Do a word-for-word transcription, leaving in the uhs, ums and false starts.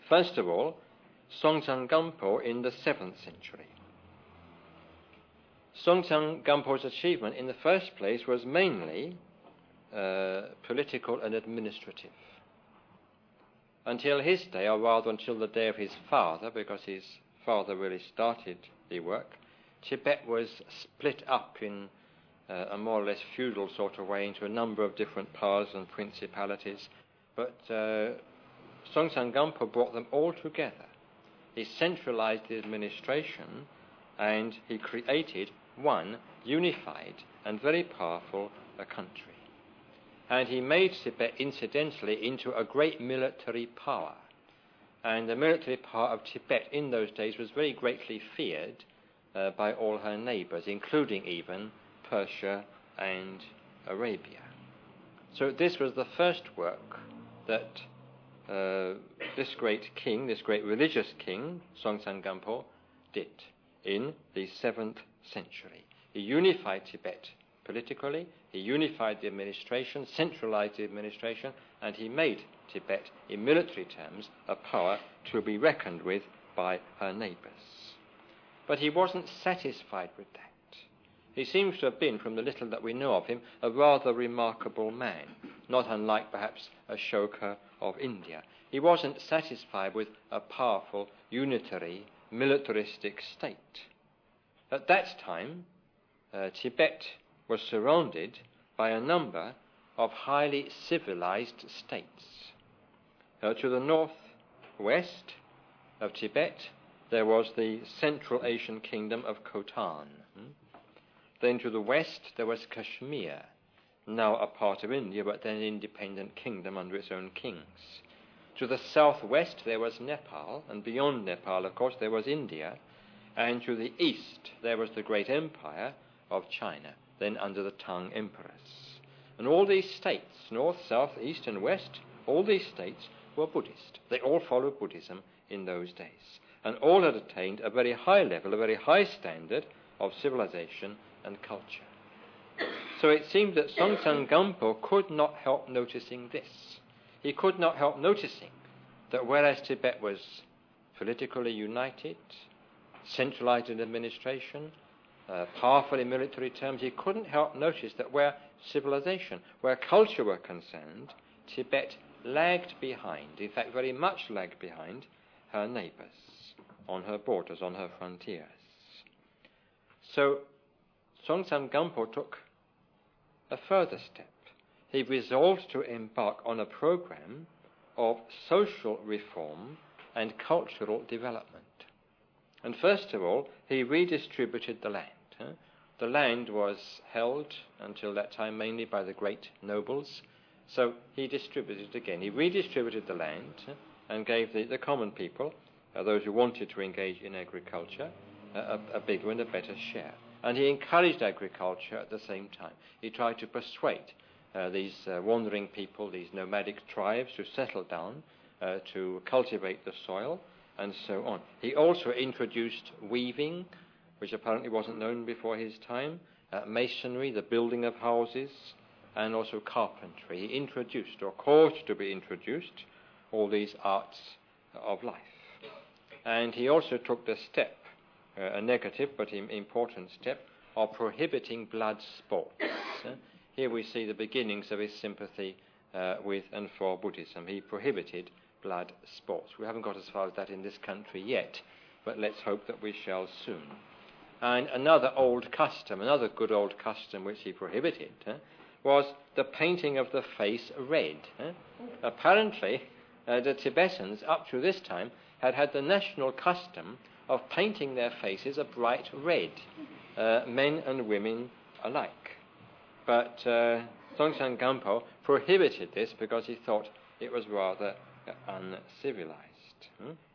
First of all, Songtsen Gampo in the seventh century. Songtsen Gampo's achievement in the first place was mainly uh, political and administrative. Until his day, or rather until the day of his father, because his father really started the work, Tibet was split up in uh, a more or less feudal sort of way into a number of different powers and principalities. But uh, Songtsen Gampo brought them all together. He centralized the administration and he created one unified and very powerful uh, country. And he made Tibet, incidentally, into a great military power. And the military power of Tibet in those days was very greatly feared uh, by all her neighbors, including even Persia and Arabia. So this was the first work that uh, this great king, this great religious king, Songtsen Gampo, did in the seventh century. He unified Tibet politically, he unified the administration, centralized the administration, and he made Tibet, in military terms, a power to be reckoned with by her neighbors. But he wasn't satisfied with that. He seems to have been, from the little that we know of him, a rather remarkable man, not unlike perhaps Ashoka of India. He wasn't satisfied with a powerful, unitary, militaristic state. At that time, uh, Tibet was surrounded by a number of highly civilized states. Uh, to the northwest of Tibet, there was the Central Asian kingdom of Khotan. Hmm? Then to the west, there was Kashmir, now a part of India, but then an independent kingdom under its own kings. To the southwest, there was Nepal, and beyond Nepal, of course, there was India. And to the east, there was the great empire of China, then under the Tang emperors. And all these states, north, south, east, and west, all these states were Buddhist. They all followed Buddhism in those days. And all had attained a very high level, a very high standard of civilization and culture. So it seemed that Songtsen Gampo could not help noticing this. He could not help noticing that whereas Tibet was politically united, centralized in administration, uh, powerful in military terms, he couldn't help notice that where civilization, where culture were concerned, Tibet lagged behind, in fact very much lagged behind her neighbors, on her borders, on her frontiers. So Songtsen Gampo took a further step. He resolved to embark on a program of social reform and cultural development. And first of all, he redistributed the land. Huh? The land was held until that time mainly by the great nobles, so he distributed it again. He redistributed the land huh, and gave the, the common people, uh, those who wanted to engage in agriculture, uh, a, a bigger and a better share. And he encouraged agriculture at the same time. He tried to persuade uh, these uh, wandering people, these nomadic tribes, to settle down, uh, to cultivate the soil, and so on. He also introduced weaving, which apparently wasn't known before his time, uh, masonry, the building of houses, and also carpentry. He introduced, or caused to be introduced, all these arts of life. And he also took the step, uh, a negative but important step, of prohibiting blood sports. uh, here we see the beginnings of his sympathy uh, with and for Buddhism. He prohibited blood sports. We haven't got as far as that in this country yet, but let's hope that we shall soon. And another old custom, another good old custom which he prohibited, uh, was the painting of the face red. Uh. Apparently, uh, the Tibetans, up to this time, had had the national custom of painting their faces a bright red, uh, men and women alike. But uh, Songtsen Gampo prohibited this because he thought it was rather uh, uncivilized. Hmm?